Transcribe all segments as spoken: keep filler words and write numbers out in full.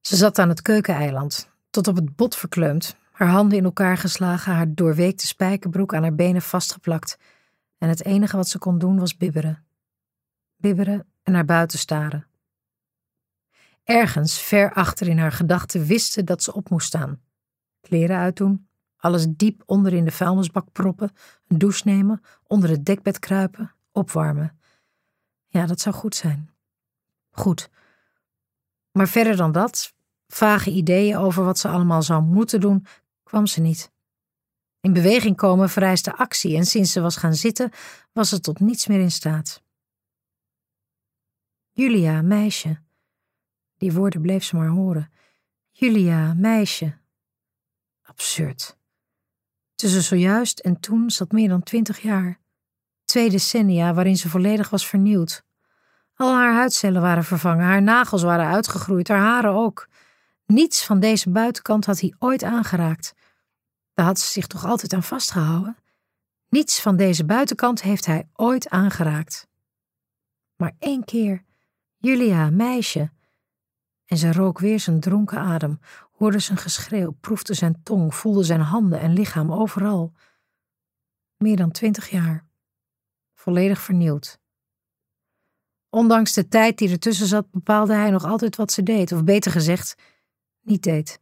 Ze zat aan het keukeneiland, tot op het bot verkleumd, haar handen in elkaar geslagen, haar doorweekte spijkerbroek aan haar benen vastgeplakt, en het enige wat ze kon doen was bibberen. Bibberen en naar buiten staren. Ergens, ver achter in haar gedachten, wist ze dat ze op moest staan. Kleren uitdoen, alles diep onder in de vuilnisbak proppen, een douche nemen, onder het dekbed kruipen, opwarmen. Ja, dat zou goed zijn. Goed. Maar verder dan dat, vage ideeën over wat ze allemaal zou moeten doen, kwam ze niet. In beweging komen vereiste actie en sinds ze was gaan zitten, was ze tot niets meer in staat. Julia, meisje. Die woorden bleef ze maar horen. Julia, meisje. Absurd. Tussen zojuist en toen zat meer dan twintig jaar. Twee decennia waarin ze volledig was vernieuwd. Al haar huidcellen waren vervangen, haar nagels waren uitgegroeid, haar haren ook. Niets van deze buitenkant had hij ooit aangeraakt. Daar had ze zich toch altijd aan vastgehouden? Niets van deze buitenkant heeft hij ooit aangeraakt. Maar één keer, Julia, meisje. En ze rook weer zijn dronken adem, hoorde zijn geschreeuw, proefde zijn tong, voelde zijn handen en lichaam overal. Meer dan twintig jaar. Volledig vernieuwd. Ondanks de tijd die ertussen zat, bepaalde hij nog altijd wat ze deed, of beter gezegd, niet deed.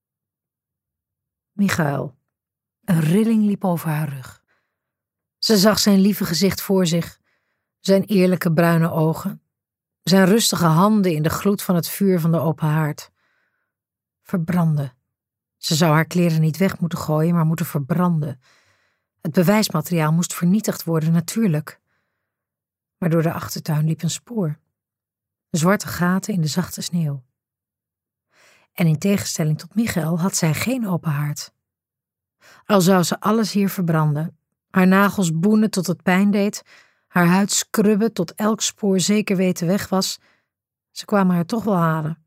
Michael. Een rilling liep over haar rug. Ze zag zijn lieve gezicht voor zich, zijn eerlijke bruine ogen, zijn rustige handen in de gloed van het vuur van de open haard. Verbranden. Ze zou haar kleren niet weg moeten gooien, maar moeten verbranden. Het bewijsmateriaal moest vernietigd worden, natuurlijk. Maar door de achtertuin liep een spoor. Zwarte gaten in de zachte sneeuw. En in tegenstelling tot Michael had zij geen open haard. Al zou ze alles hier verbranden, haar nagels boenen tot het pijn deed, haar huid scrubben tot elk spoor zeker weten weg was, ze kwamen haar toch wel halen.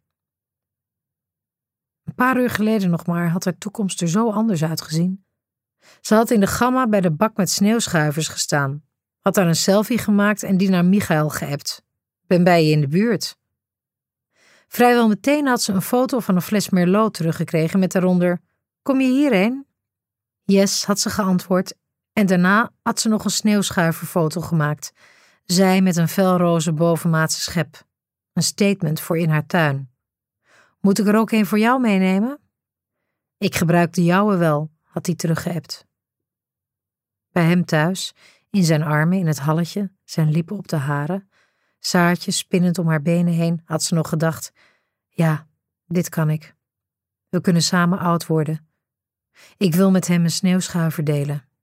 Een paar uur geleden nog maar had haar toekomst er zo anders uitgezien. Ze had in de gamma bij de bak met sneeuwschuivers gestaan, had daar een selfie gemaakt en die naar Michael geappt. Ben bij je in de buurt. Vrijwel meteen had ze een foto van een fles Merlot teruggekregen met daaronder: kom je hierheen? Yes, had ze geantwoord en daarna had ze nog een sneeuwschuiverfoto gemaakt. Zij met een felroze bovenmaatse schep. Een statement voor in haar tuin. Moet ik er ook een voor jou meenemen? Ik gebruik de jouwe wel, had hij teruggeappt. Bij hem thuis, in zijn armen in het halletje, zijn lippen op de haren, Saartjes spinnend om haar benen heen, had ze nog gedacht: ja, dit kan ik. We kunnen samen oud worden. Ik wil met hem een sneeuwschuiver delen.